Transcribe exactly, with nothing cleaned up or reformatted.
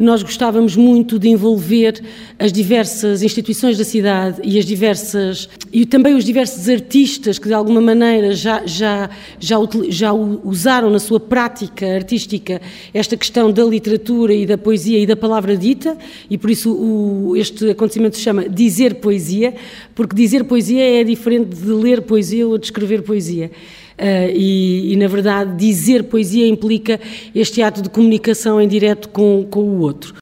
nós gostávamos muito de envolver as diversas instituições da cidade e as diversas e também os diversos artistas que de alguma maneira já, já, já, já usaram na sua prática artística esta questão da literatura e da poesia e da palavra dita, e por isso o, este acontecimento se chama Dizer Poesia, porque dizer poesia é diferente de ler poesia ou de escrever poesia. Uh, e, e, na verdade, dizer poesia implica este ato de comunicação em direto com, com o outro.